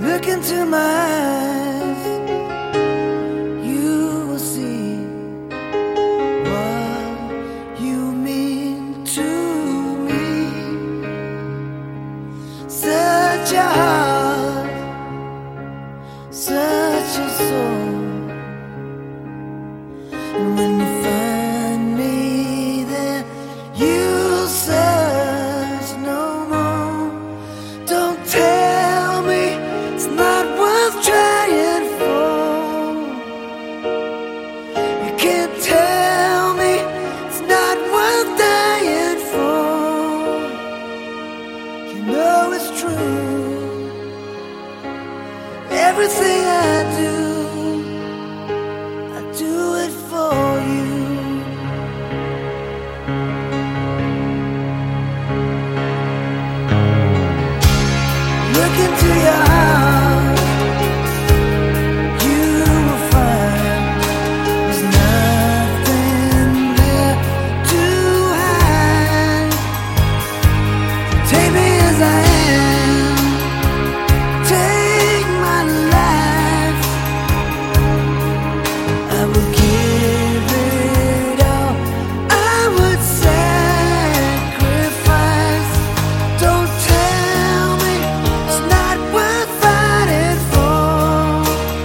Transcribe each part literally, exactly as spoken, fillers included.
Look into my eyes, you will see what you mean to me. Such a heart, such a soul. And when you find me there, you'll search no more. Don't tell me it's not worth trying for. You can't tell me it's not worth dying for. You know it's true. Everything I do, I do it for you. Look into your heart, you will find there's nothing there to hide. Take me as I am, take my life. I will give it all, I would sacrifice. Don't tell me it's not worth fighting for.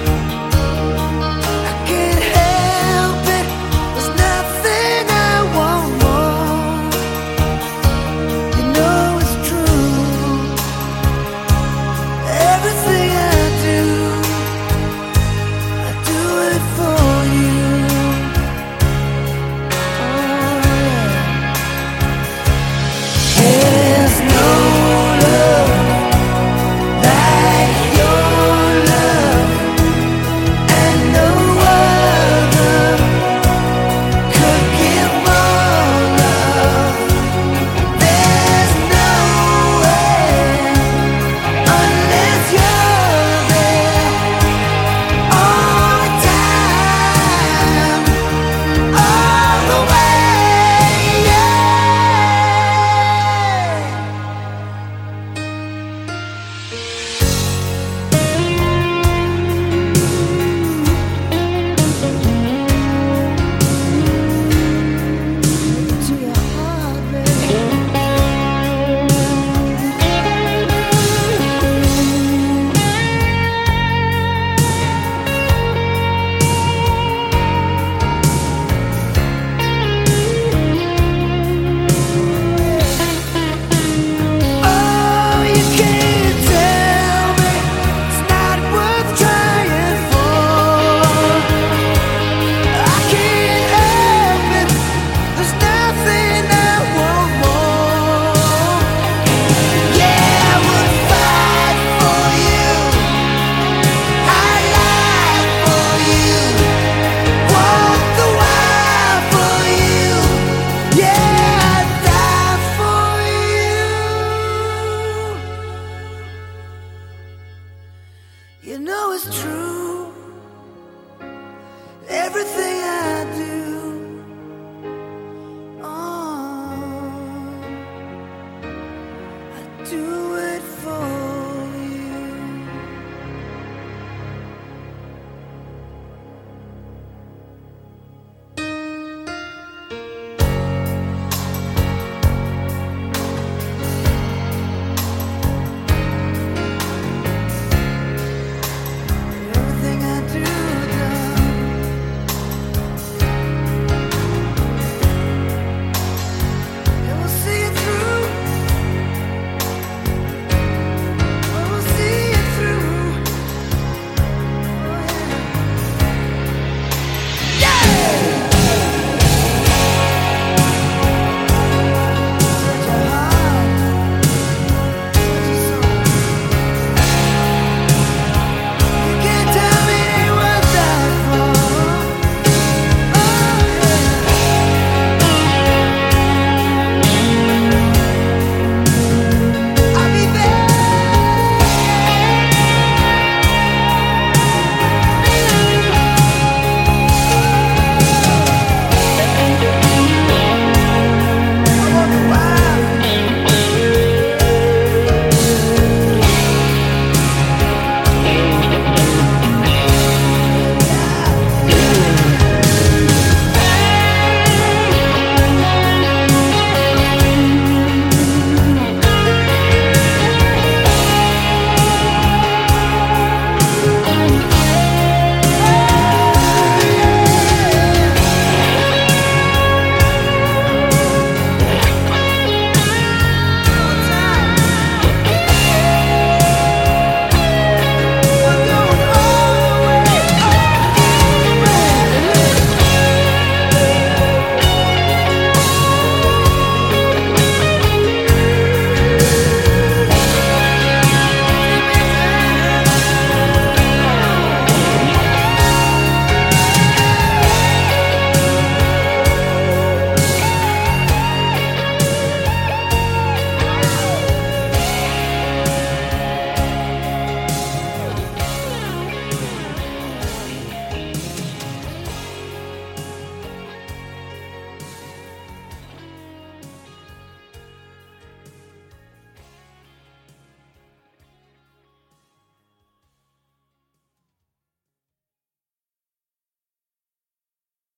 I can't help it, there's nothing I want more. You know it's true. Everything I do, I do it for you. Oh yeah. There's no love like your love, and no other could give more love. There's no way unless you're there all the time, all the way, yeah. To your heart, baby. Oh, you can't tell me it's not worth trying for. I can't help it, there's nothing I want more. Yeah, I would fight for you, I'd lie for you, walk the wire for you. Yeah, I'd die for you. You know it's true.